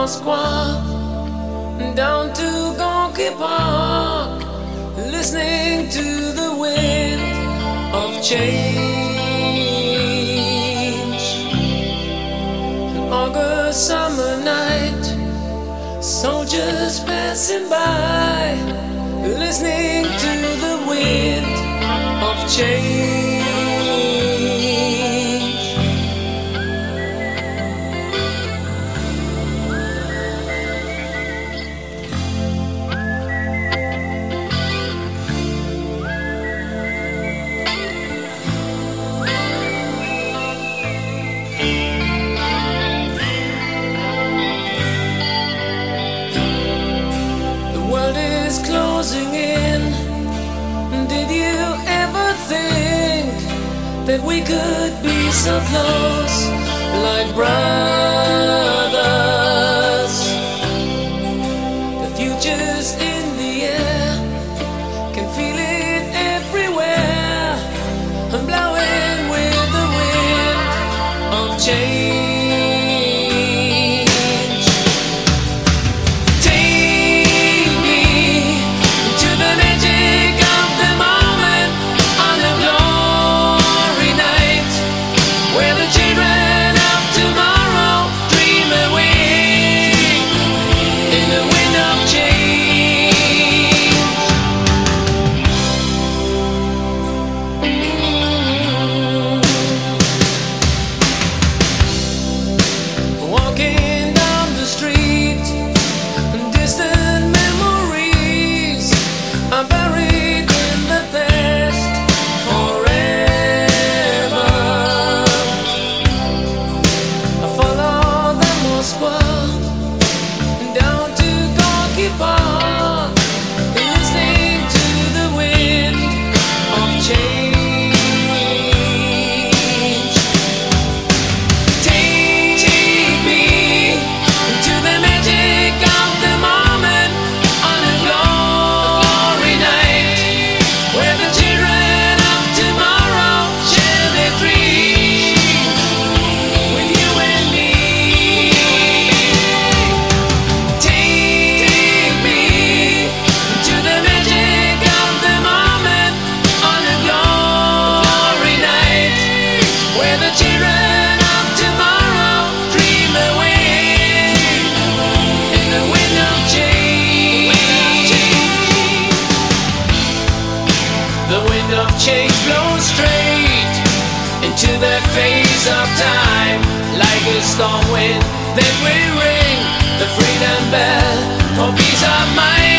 Moscow down to Gonky Park, listening to the wind of change. An August summer night, soldiers passing by, listening to the wind of change. Closing in. Did you ever think that we could be so close, like brothers? The future's in the air, can feel it everywhere. I'm blowing with the wind of change. Change blows straight into the face of time, like a storm wind. Then we ring the freedom bell for peace of mind.